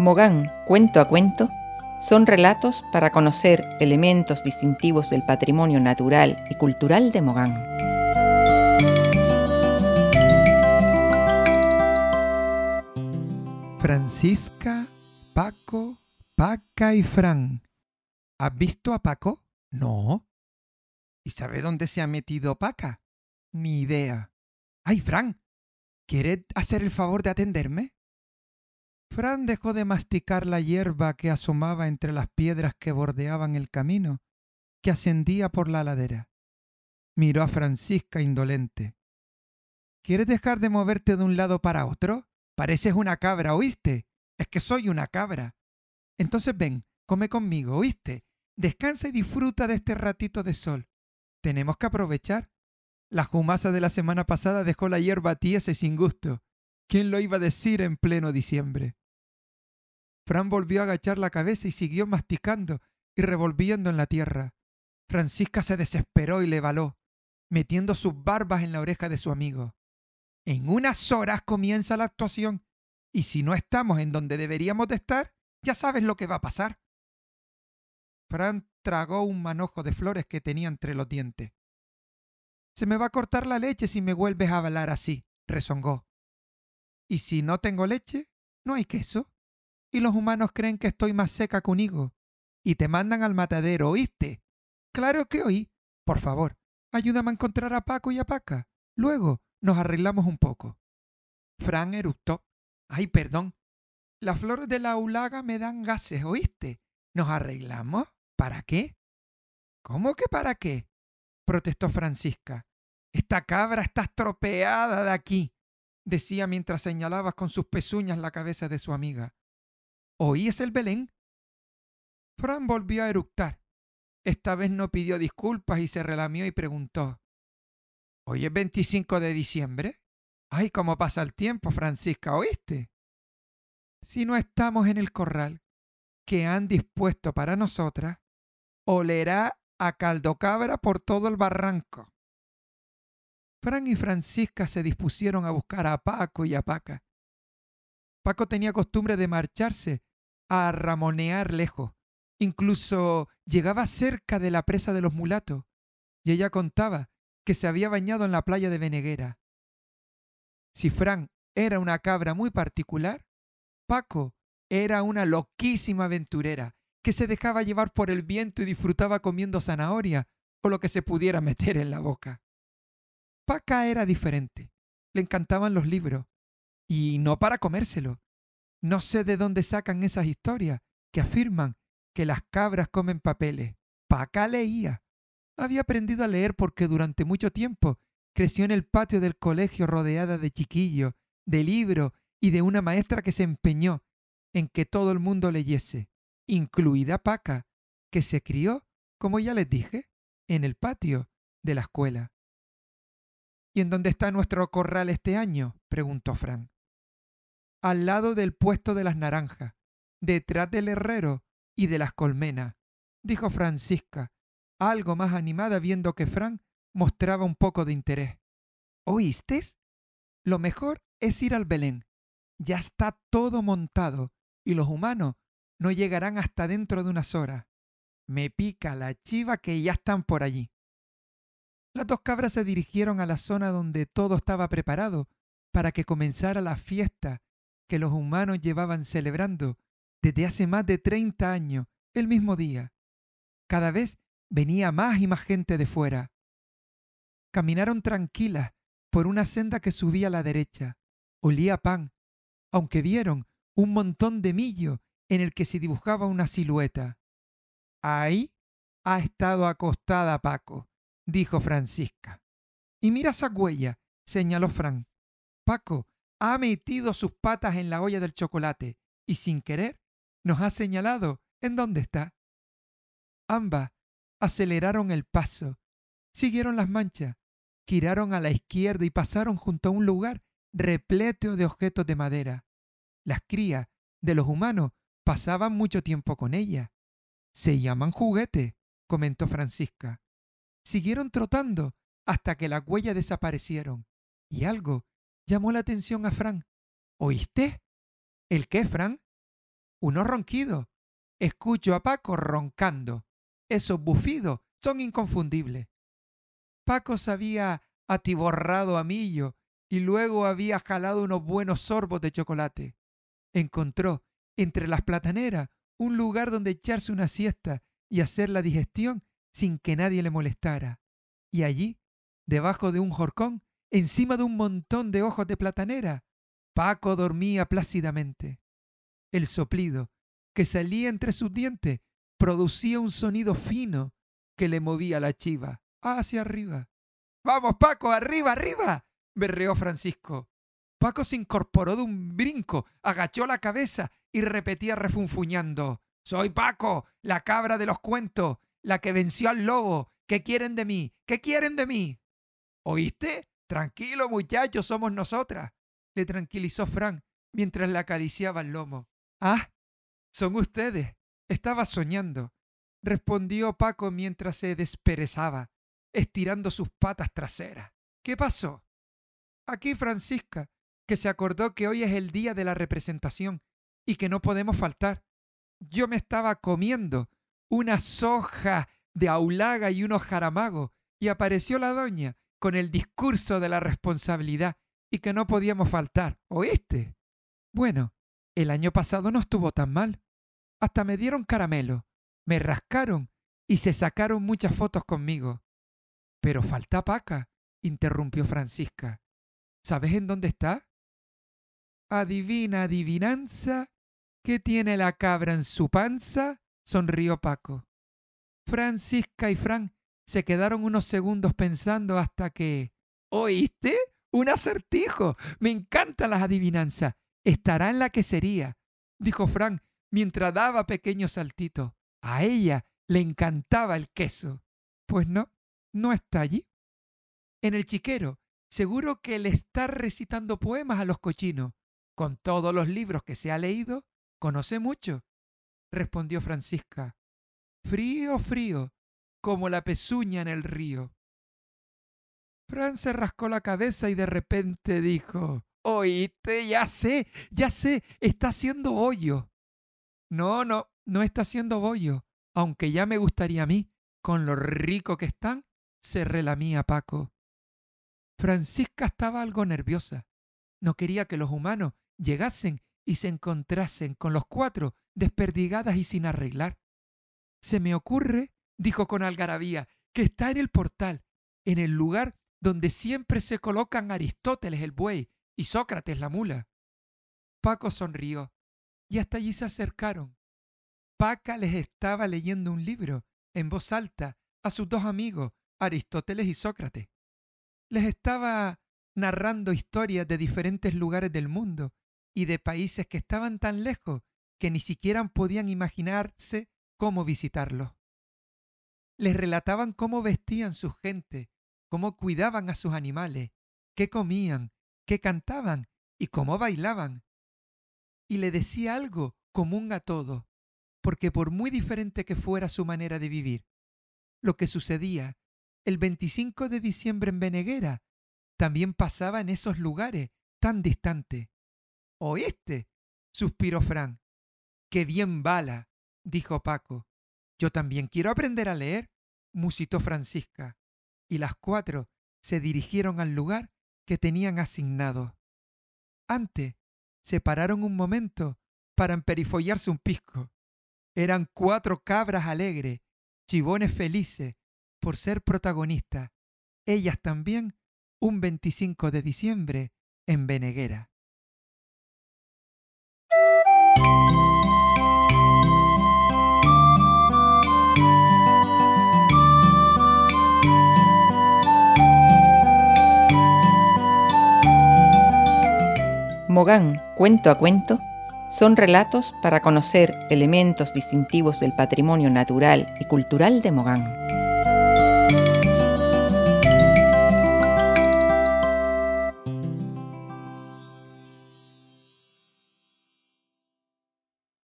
Mogán, cuento a cuento, son relatos para conocer elementos distintivos del patrimonio natural y cultural de Mogán. Francisca, Paco, Paca y Fran. ¿Has visto a Paco? No. ¿Y sabe dónde se ha metido Paca? Ni idea. ¡Ay, Fran! ¿Quieres hacer el favor de atenderme? Fran dejó de masticar la hierba que asomaba entre las piedras que bordeaban el camino que ascendía por la ladera. Miró a Francisca indolente. ¿Quieres dejar de moverte de un lado para otro? Pareces una cabra, ¿oíste? Es que soy una cabra. Entonces ven, come conmigo, ¿oíste? Descansa y disfruta de este ratito de sol. Tenemos que aprovechar. La jumasa de la semana pasada dejó la hierba tiesa y sin gusto. ¿Quién lo iba a decir en pleno diciembre? Fran volvió a agachar la cabeza y siguió masticando y revolviendo en la tierra. Francisca se desesperó y le baló, metiendo sus barbas en la oreja de su amigo. En unas horas comienza la actuación, y si no estamos en donde deberíamos de estar, ya sabes lo que va a pasar. Fran tragó un manojo de flores que tenía entre los dientes. Se me va a cortar la leche si me vuelves a hablar así, rezongó. Y si no tengo leche, no hay queso. Y los humanos creen que estoy más seca que un higo. Y te mandan al matadero, ¿oíste? Claro que oí. Por favor, ayúdame a encontrar a Paco y a Paca. Luego nos arreglamos un poco. Fran eructó. Ay, perdón. Las flores de la aulaga me dan gases, ¿oíste? ¿Nos arreglamos? ¿Para qué? ¿Cómo que para qué? Protestó Francisca. Esta cabra está estropeada de aquí, decía mientras señalaba con sus pezuñas la cabeza de su amiga. ¿Oís el Belén? Fran volvió a eructar. Esta vez no pidió disculpas y se relamió y preguntó. ¿Hoy es 25 de diciembre? ¡Ay, cómo pasa el tiempo, Francisca! ¿Oíste? Si no estamos en el corral que han dispuesto para nosotras, olerá a caldo cabra por todo el barranco. Fran y Francisca se dispusieron a buscar a Paco y a Paca. Paco tenía costumbre de marcharse a ramonear lejos. Incluso llegaba cerca de la presa de los mulatos, y ella contaba que se había bañado en la playa de Beneguera. Si Fran era una cabra muy particular, Paco era una loquísima aventurera que se dejaba llevar por el viento y disfrutaba comiendo zanahoria o lo que se pudiera meter en la boca. Paca era diferente. Le encantaban los libros, y no para comérselo. No sé de dónde sacan esas historias que afirman que las cabras comen papeles. Paca leía. Había aprendido a leer porque durante mucho tiempo creció en el patio del colegio rodeada de chiquillos, de libros y de una maestra que se empeñó en que todo el mundo leyese, incluida Paca, que se crió, como ya les dije, en el patio de la escuela. ¿Y en dónde está nuestro corral este año?, preguntó Fran. Al lado del puesto de las naranjas, detrás del herrero y de las colmenas, dijo Francisca, algo más animada viendo que Fran mostraba un poco de interés. ¿Oíste? Lo mejor es ir al Belén. Ya está todo montado y los humanos no llegarán hasta dentro de unas horas. Me pica la chiva que ya están por allí. Las dos cabras se dirigieron a la zona donde todo estaba preparado para que comenzara la fiesta que los humanos llevaban celebrando desde hace más de 30 años, el mismo día. Cada vez venía más y más gente de fuera. Caminaron tranquilas por una senda que subía a la derecha. Olía a pan, aunque vieron un montón de millo en el que se dibujaba una silueta. Ahí ha estado acostada Paco, dijo Francisca. Y mira esa huella, señaló Fran. Paco ha metido sus patas en la olla del chocolate y sin querer nos ha señalado en dónde está. Ambas aceleraron el paso, siguieron las manchas, giraron a la izquierda y pasaron junto a un lugar repleto de objetos de madera. Las crías de los humanos pasaban mucho tiempo con ella. Se llaman juguetes, comentó Francisca. Siguieron trotando hasta que las huellas desaparecieron. Y algo llamó la atención a Fran. ¿Oíste? ¿El qué, Fran? unos ronquidos. Escucho a Paco roncando. Esos bufidos son inconfundibles. Paco se había atiborrado a millo y luego había jalado unos buenos sorbos de chocolate. Encontró entre las plataneras un lugar donde echarse una siesta y hacer la digestión sin que nadie le molestara. Y allí, debajo de un jorcón, encima de un montón de hojos de platanera, Paco dormía plácidamente. El soplido que salía entre sus dientes producía un sonido fino que le movía la chiva hacia arriba. ¡Vamos, Paco, arriba, arriba!, berreó Francisco. Paco se incorporó de un brinco, agachó la cabeza y repetía refunfuñando: «Soy Paco, la cabra de los cuentos, la que venció al lobo. ¿Qué quieren de mí? ¿Qué quieren de mí?» «¿Oíste? Tranquilo, muchachos, somos nosotras», le tranquilizó Fran mientras le acariciaba el lomo. «Ah, son ustedes. Estaba soñando», respondió Paco mientras se desperezaba, estirando sus patas traseras. «¿Qué pasó?» «Aquí Francisca, que se acordó que hoy es el día de la representación y que no podemos faltar. Yo me estaba comiendo una soja de aulaga y unos jaramagos y apareció la doña con el discurso de la responsabilidad y que no podíamos faltar. ¿Oíste? Bueno, el año pasado no estuvo tan mal. Hasta me dieron caramelo, me rascaron y se sacaron muchas fotos conmigo». «Pero falta Paca», interrumpió Francisca. «¿Sabes en dónde está?» «Adivina, adivinanza, ¿qué tiene la cabra en su panza?», sonrió Paco. Francisca y Fran se quedaron unos segundos pensando hasta que... «¿Oíste? ¡Un acertijo! Me encantan las adivinanzas. Estará en la quesería», dijo Fran mientras daba pequeños saltitos. A ella le encantaba el queso. «Pues no, no está allí. En el chiquero, seguro que le está recitando poemas a los cochinos. Con todos los libros que se ha leído, conoce mucho», respondió Francisca. «Frío, frío, como la pezuña en el río». Fran se rascó la cabeza y de repente dijo: «¿Oíste? Ya sé, está haciendo bollo». «No, no está haciendo bollo, aunque ya me gustaría a mí, con lo rico que están», se relamía Paco. Francisca estaba algo nerviosa. No quería que los humanos llegasen y se encontrasen con los cuatro desperdigadas y sin arreglar. «Se me ocurre», dijo con algarabía, «que está en el portal, en el lugar donde siempre se colocan Aristóteles el buey y Sócrates la mula». Paco sonrió y hasta allí se acercaron. Paca les estaba leyendo un libro en voz alta a sus dos amigos, Aristóteles y Sócrates. Les estaba narrando historias de diferentes lugares del mundo y de países que estaban tan lejos que ni siquiera podían imaginarse cómo visitarlos. Les relataban cómo vestían sus gentes, cómo cuidaban a sus animales, qué comían, qué cantaban y cómo bailaban. Y le decía algo común a todos, porque por muy diferente que fuera su manera de vivir, lo que sucedía el 25 de diciembre en Beneguera también pasaba en esos lugares tan distantes. «¿Oíste?», suspiró Fran. «Qué bien bala», dijo Paco. «Yo también quiero aprender a leer», musitó Francisca. Y las cuatro se dirigieron al lugar que tenían asignado. Antes se pararon un momento para emperifollarse un pisco. Eran cuatro cabras alegres, chivones felices por ser protagonistas, ellas también, un 25 de diciembre en Beneguera. Mogán, cuento a cuento, son relatos para conocer elementos distintivos del patrimonio natural y cultural de Mogán.